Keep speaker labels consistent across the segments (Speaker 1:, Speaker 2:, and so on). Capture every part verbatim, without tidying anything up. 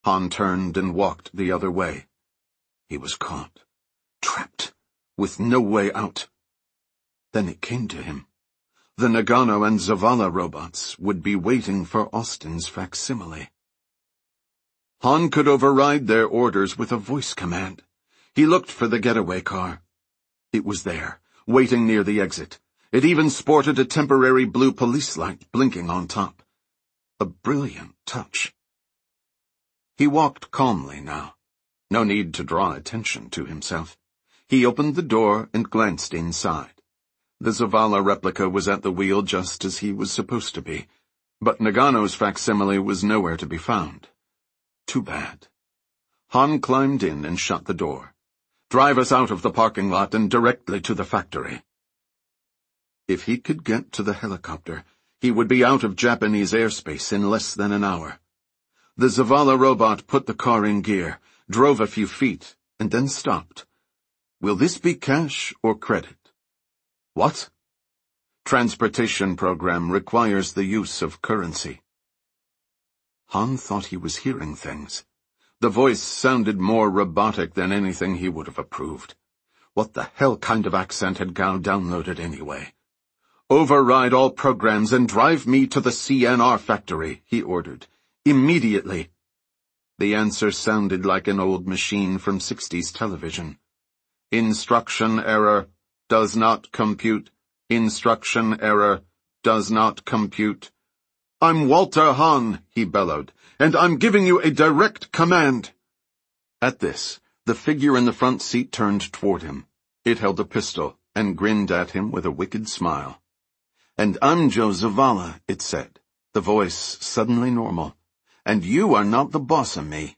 Speaker 1: Han turned and walked the other way. He was caught, trapped, with no way out. Then it came to him. The Nagano and Zavala robots would be waiting for Austin's facsimile. Han could override their orders with a voice command. He looked for the getaway car. It was there, waiting near the exit. It even sported a temporary blue police light blinking on top. A brilliant touch. He walked calmly now. No need to draw attention to himself. He opened the door and glanced inside. The Zavala replica was at the wheel just as he was supposed to be, but Nagano's facsimile was nowhere to be found. Too bad. Han climbed in and shut the door. Drive us out of the parking lot and directly to the factory. If he could get to the helicopter, he would be out of Japanese airspace in less than an hour. The Zavala robot put the car in gear, drove a few feet, and then stopped. Will this be cash or credit? What? Transportation program requires the use of currency. Han thought he was hearing things. The voice sounded more robotic than anything he would have approved. What the hell kind of accent had Gao downloaded anyway? Override all programs and drive me to the C N R factory, he ordered. Immediately. The answer sounded like an old machine from sixties television. Instruction error. Does not compute. Instruction error. Does not compute. I'm Walter Han, he bellowed, and I'm giving you a direct command. At this, the figure in the front seat turned toward him. It held a pistol and grinned at him with a wicked smile. And I'm Joe Zavala, it said, the voice suddenly normal. And you are not the boss of me.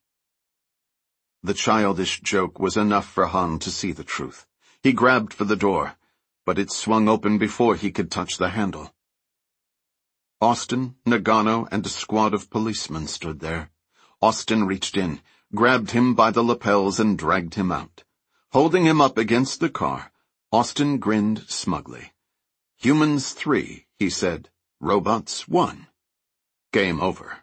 Speaker 1: The childish joke was enough for Han to see the truth. He grabbed for the door, but it swung open before he could touch the handle. Austin, Nagano, and a squad of policemen stood there. Austin reached in, grabbed him by the lapels, and dragged him out. Holding him up against the car, Austin grinned smugly. Humans three, he said. Robots one. Game over.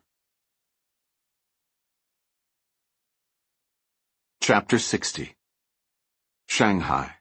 Speaker 1: Chapter sixty. Shanghai.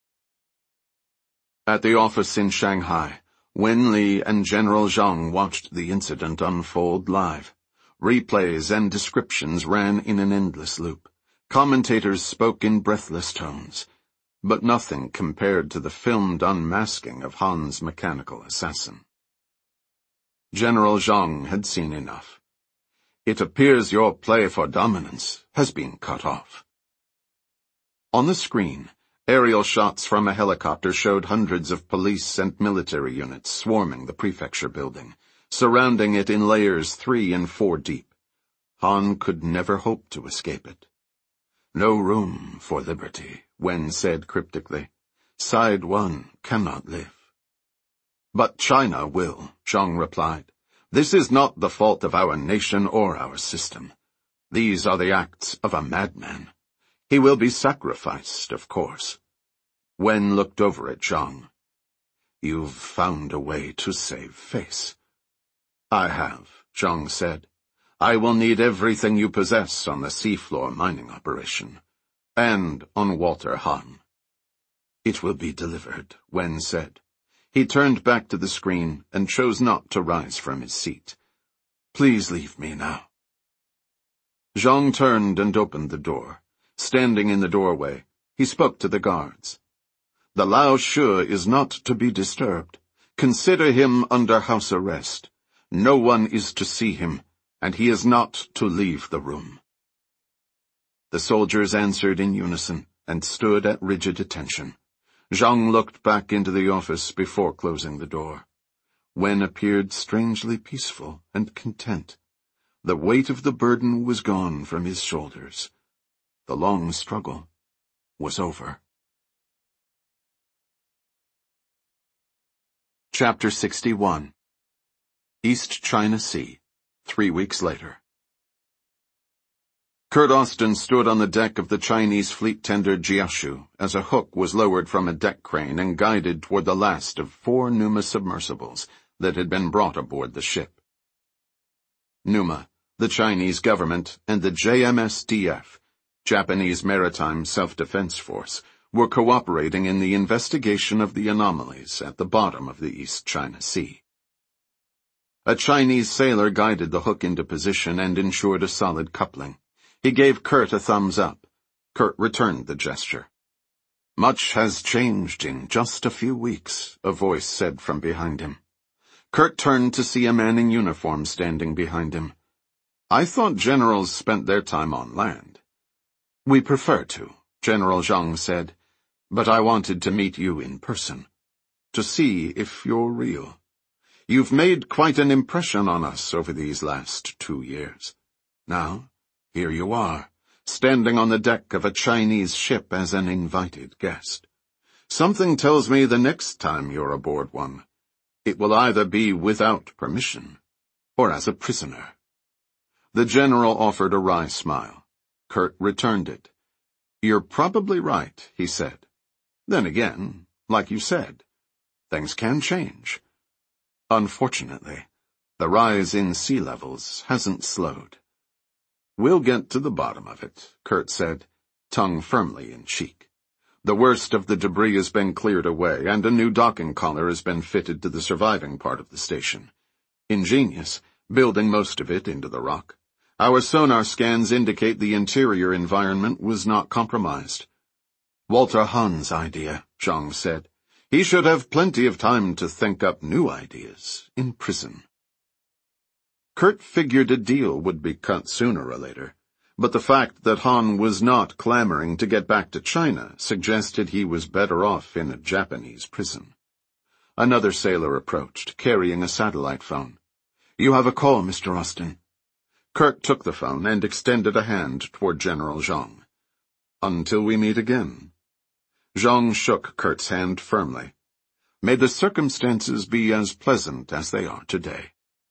Speaker 1: At the office in Shanghai, Wen Li and General Zhang watched the incident unfold live. Replays and descriptions ran in an endless loop. Commentators spoke in breathless tones. But nothing compared to the filmed unmasking of Han's mechanical assassin. General Zhang had seen enough. It appears your play for dominance has been cut off. On the screen, aerial shots from a helicopter showed hundreds of police and military units swarming the prefecture building, surrounding it in layers three and four deep. Han could never hope to escape it. No room for liberty, Wen said cryptically. Side one cannot live. But China will, Zhang replied. This is not the fault of our nation or our system. These are the acts of a madman. He will be sacrificed, of course. Wen looked over at Zhang. You've found a way to save face. I have, Zhang said. I will need everything you possess on the seafloor mining operation. And on Walter Han. It will be delivered, Wen said. He turned back to the screen and chose not to rise from his seat. Please leave me now. Zhang turned and opened the door. Standing in the doorway, he spoke to the guards. The Lao Shu is not to be disturbed. Consider him under house arrest. No one is to see him, and he is not to leave the room. The soldiers answered in unison and stood at rigid attention. Zhang looked back into the office before closing the door. Wen appeared strangely peaceful and content. The weight of the burden was gone from his shoulders. The long struggle was over. Chapter sixty-one. East China Sea, three weeks later. Kurt Austin stood on the deck of the Chinese fleet tender Jiashu as a hook was lowered from a deck crane and guided toward the last of four Numa submersibles that had been brought aboard the ship. Numa, the Chinese government, and the J M S D F, Japanese Maritime Self-Defense Force, were cooperating in the investigation of the anomalies at the bottom of the East China Sea. A Chinese sailor guided the hook into position and ensured a solid coupling. He gave Kurt a thumbs up. Kurt returned the gesture. "Much has changed in just a few weeks," a voice said from behind him. Kurt turned to see a man in uniform standing behind him. "I thought generals spent their time on land." "We prefer to," General Zhang said, "but I wanted to meet you in person, to see if you're real. You've made quite an impression on us over these last two years. Now, here you are, standing on the deck of a Chinese ship as an invited guest. Something tells me the next time you're aboard one, it will either be without permission or as a prisoner." The general offered a wry smile. Kurt returned it. "You're probably right," he said. "Then again, like you said, things can change. Unfortunately, the rise in sea levels hasn't slowed." "We'll get to the bottom of it," Kurt said, tongue firmly in cheek. "The worst of the debris has been cleared away, and a new docking collar has been fitted to the surviving part of the station. Ingenious, building most of it into the rock. Our sonar scans indicate the interior environment was not compromised." "Walter Hahn's idea," Zhang said. "He should have plenty of time to think up new ideas in prison." Kurt figured a deal would be cut sooner or later, but the fact that Hahn was not clamoring to get back to China suggested he was better off in a Japanese prison. Another sailor approached, carrying a satellite phone. "You have a call, Mister Austin." Kurt took the phone and extended a hand toward General Zhang. "Until we meet again." Zhang shook Kurt's hand firmly. "May the circumstances be as pleasant as they are today."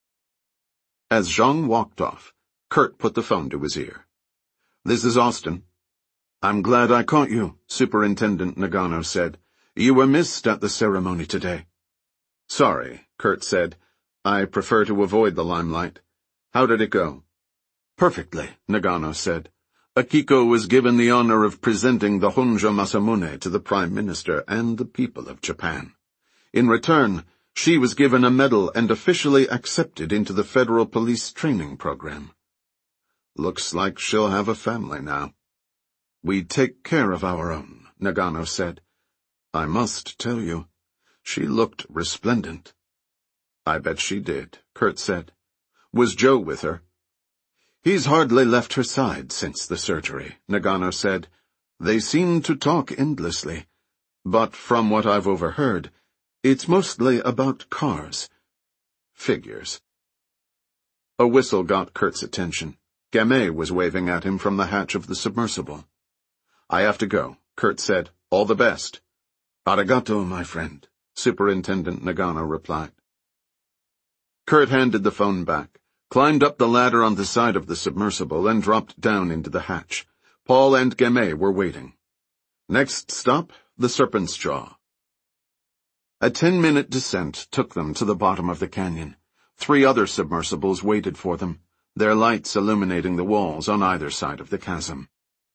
Speaker 1: As Zhang walked off, Kurt put the phone to his ear. "This is Austin." "I'm glad I caught you," Superintendent Nagano said. "You were missed at the ceremony today." "Sorry," Kurt said. "I prefer to avoid the limelight. How did it go?" "Perfectly," Nagano said. "Akiko was given the honor of presenting the Honjo Masamune to the Prime Minister and the people of Japan. In return, she was given a medal and officially accepted into the Federal Police Training Program. Looks like she'll have a family now." "We take care of our own," Nagano said. "I must tell you, she looked resplendent." "I bet she did," Kurt said. "Was Joe with her?" "He's hardly left her side since the surgery," Nagano said. "They seem to talk endlessly, but from what I've overheard, it's mostly about cars." "Figures." A whistle got Kurt's attention. Gamay was waving at him from the hatch of the submersible. "I have to go," Kurt said. "All the best." "Arigato, my friend," Superintendent Nagano replied. Kurt handed the phone back, climbed up the ladder on the side of the submersible, and dropped down into the hatch. Paul and Gamay were waiting. Next stop, the Serpent's Jaw. A ten-minute descent took them to the bottom of the canyon. Three other submersibles waited for them, their lights illuminating the walls on either side of the chasm.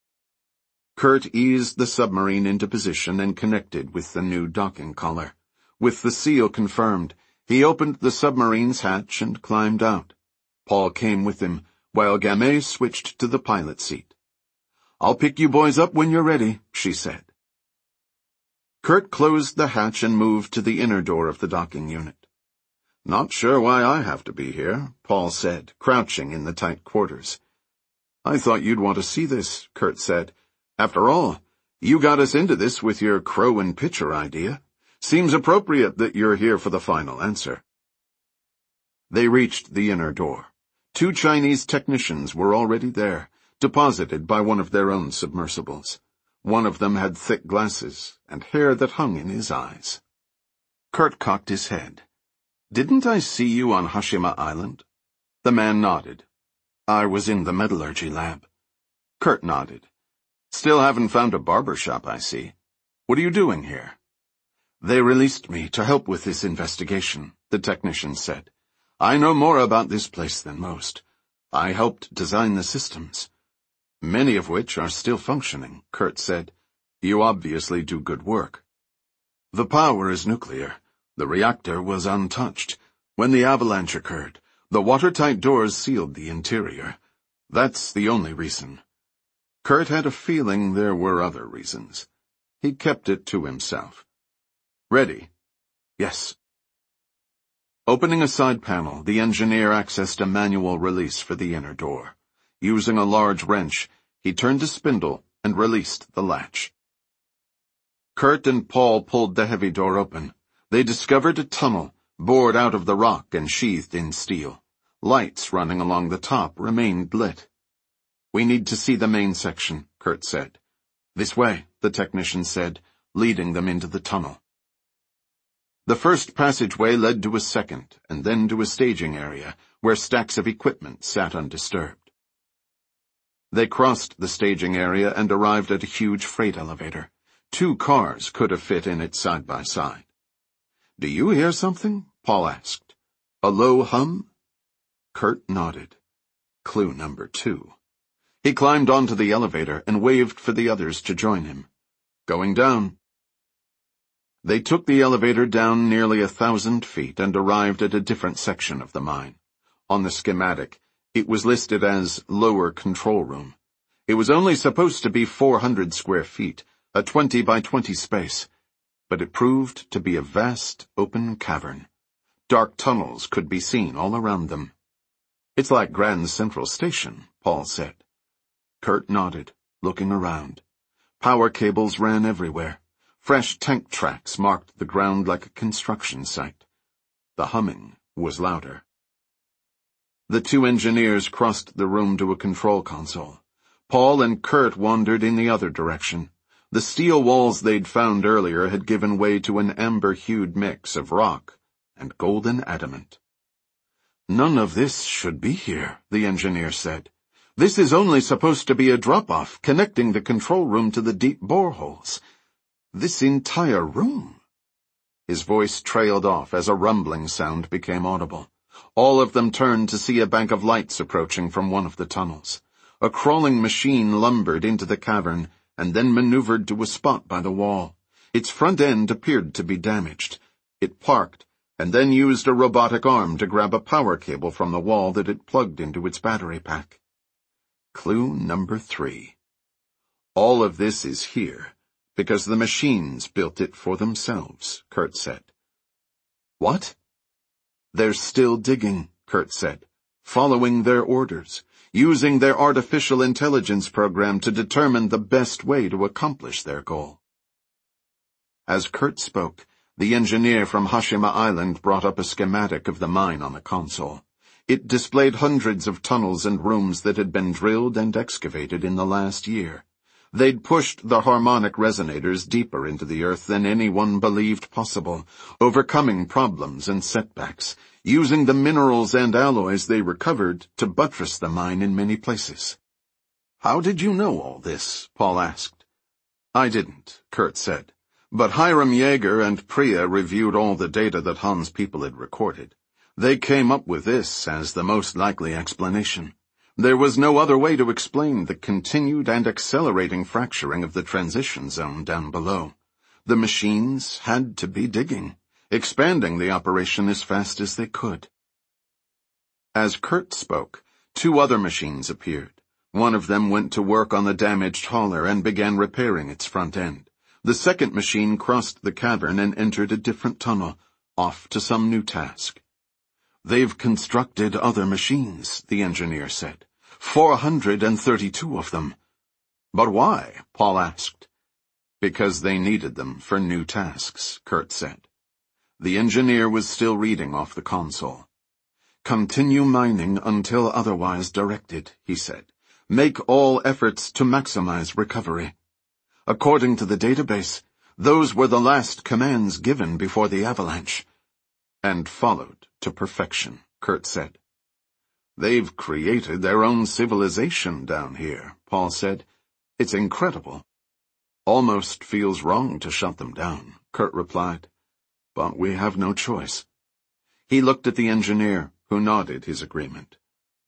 Speaker 1: Kurt eased the submarine into position and connected with the new docking collar. With the seal confirmed, he opened the submarine's hatch and climbed out. Paul came with him, while Gamay switched to the pilot seat. "I'll pick you boys up when you're ready," she said. Kurt closed the hatch and moved to the inner door of the docking unit. "Not sure why I have to be here," Paul said, crouching in the tight quarters. "I thought you'd want to see this," Kurt said. "After all, you got us into this with your crow and pitcher idea. Seems appropriate that you're here for the final answer." They reached the inner door. Two Chinese technicians were already there, deposited by one of their own submersibles. One of them had thick glasses and hair that hung in his eyes. Kurt cocked his head. "Didn't I see you on Hashima Island?" The man nodded. "I was in the metallurgy lab." Kurt nodded. "Still haven't found a barber shop, I see. What are you doing here?" "They released me to help with this investigation," the technician said. "I know more about this place than most. I helped design the systems, many of which are still functioning, Kurt said. You obviously do good work. The power is nuclear. The reactor was untouched. When the avalanche occurred, the watertight doors sealed the interior. That's the only reason. Kurt had a feeling there were other reasons. He kept it to himself. Ready? Yes. Opening a side panel, the engineer accessed a manual release for the inner door. Using a large wrench, he turned a spindle and released the latch. Kurt and Paul pulled the heavy door open. They discovered a tunnel, bored out of the rock and sheathed in steel. Lights running along the top remained lit. We need to see the main section, Kurt said. This way, the technician said, leading them into the tunnel. The first passageway led to a second, and then to a staging area, where stacks of equipment sat undisturbed. They crossed the staging area and arrived at a huge freight elevator. Two cars could have fit in it side by side. Do you hear something? Paul asked. A low hum? Kurt nodded. Clue number two. He climbed onto the elevator and waved for the others to join him. Going down. They took the elevator down nearly a thousand feet and arrived at a different section of the mine. On the schematic, it was listed as lower control room. It was only supposed to be four hundred square feet, a twenty by twenty space, but it proved to be a vast, open cavern. Dark tunnels could be seen all around them. It's like Grand Central Station, Paul said. Kurt nodded, looking around. Power cables ran everywhere. Fresh tank tracks marked the ground like a construction site. The humming was louder. The two engineers crossed the room to a control console. Paul and Kurt wandered in the other direction. The steel walls they'd found earlier had given way to an amber-hued mix of rock and golden adamant. None of this should be here, the engineer said. This is only supposed to be a drop-off connecting the control room to the deep boreholes. This entire room. His voice trailed off as a rumbling sound became audible. All of them turned to see a bank of lights approaching from one of the tunnels. A crawling machine lumbered into the cavern and then maneuvered to a spot by the wall. Its front end appeared to be damaged. It parked and then used a robotic arm to grab a power cable from the wall that it plugged into its battery pack. Clue number three. All of this is here because the machines built it for themselves, Kurt said. What? They're still digging, Kurt said, following their orders, using their artificial intelligence program to determine the best way to accomplish their goal. As Kurt spoke, the engineer from Hashima Island brought up a schematic of the mine on the console. It displayed hundreds of tunnels and rooms that had been drilled and excavated in the last year. They'd pushed the harmonic resonators deeper into the earth than anyone believed possible, overcoming problems and setbacks, using the minerals and alloys they recovered to buttress the mine in many places. How did you know all this? Paul asked. I didn't, Kurt said, but Hiram Yeager and Priya reviewed all the data that Han's people had recorded. They came up with this as the most likely explanation. There was no other way to explain the continued and accelerating fracturing of the transition zone down below. The machines had to be digging, expanding the operation as fast as they could. As Kurt spoke, two other machines appeared. One of them went to work on the damaged hauler and began repairing its front end. The second machine crossed the cavern and entered a different tunnel, off to some new task. They've constructed other machines, the engineer said. Four hundred and thirty-two of them. But why? Paul asked. Because they needed them for new tasks, Kurt said. The engineer was still reading off the console. Continue mining until otherwise directed, he said. Make all efforts to maximize recovery. According to the database, those were the last commands given before the avalanche. And followed to perfection, Kurt said. They've created their own civilization down here, Paul said. It's incredible. Almost feels wrong to shut them down, Kurt replied. But we have no choice. He looked at the engineer, who nodded his agreement.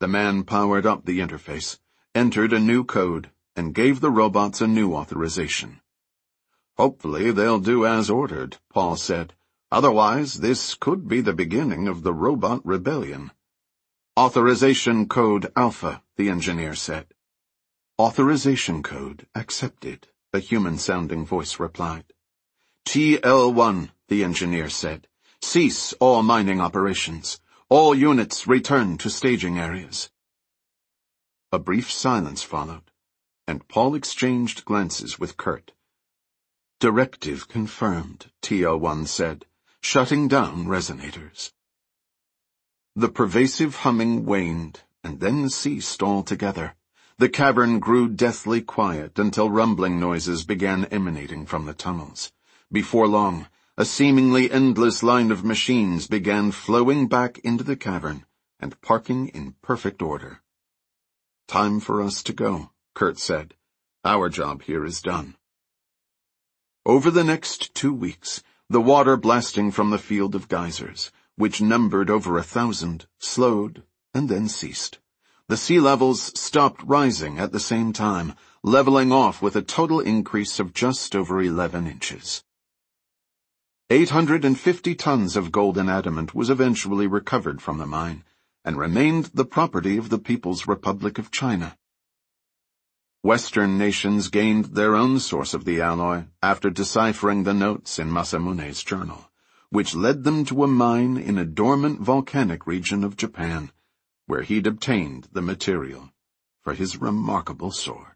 Speaker 1: The man powered up the interface, entered a new code, and gave the robots a new authorization. "Hopefully they'll do as ordered," Paul said. "Otherwise, this could be the beginning of the robot rebellion." "Authorization code Alpha," the engineer said. "Authorization code accepted," a human-sounding voice replied. T L one, the engineer said. "Cease all mining operations. All units return to staging areas." A brief silence followed, and Paul exchanged glances with Kurt. "Directive confirmed," T L one said, shutting down resonators. The pervasive humming waned, and then ceased altogether. The cavern grew deathly quiet until rumbling noises began emanating from the tunnels. Before long, a seemingly endless line of machines began flowing back into the cavern and parking in perfect order. "Time for us to go," Kurt said. "Our job here is done." Over the next two weeks, the water blasting from the field of geysers, which numbered over a thousand, slowed and then ceased. The sea levels stopped rising at the same time, leveling off with a total increase of just over eleven inches. eight hundred fifty tons of golden adamant was eventually recovered from the mine and remained the property of the People's Republic of China. Western nations gained their own source of the alloy after deciphering the notes in Masamune's journal, which led them to a mine in a dormant volcanic region of Japan, where he'd obtained the material for his remarkable sword.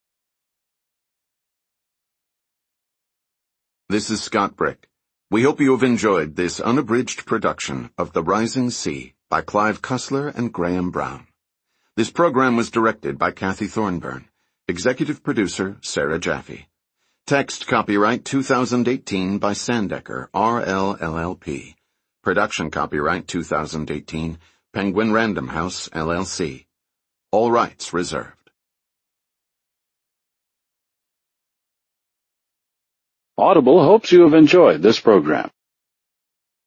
Speaker 1: This is Scott Brick. We hope you have enjoyed this unabridged production of The Rising Sea by Clive Cussler and Graham Brown. This program was directed by Kathy Thornburn, executive producer Sarah Jaffe. Text copyright two thousand eighteen by Sandecker, R L L L P. Production copyright two thousand eighteen, Penguin Random House, L L C. All rights reserved.
Speaker 2: Audible hopes you have enjoyed this program.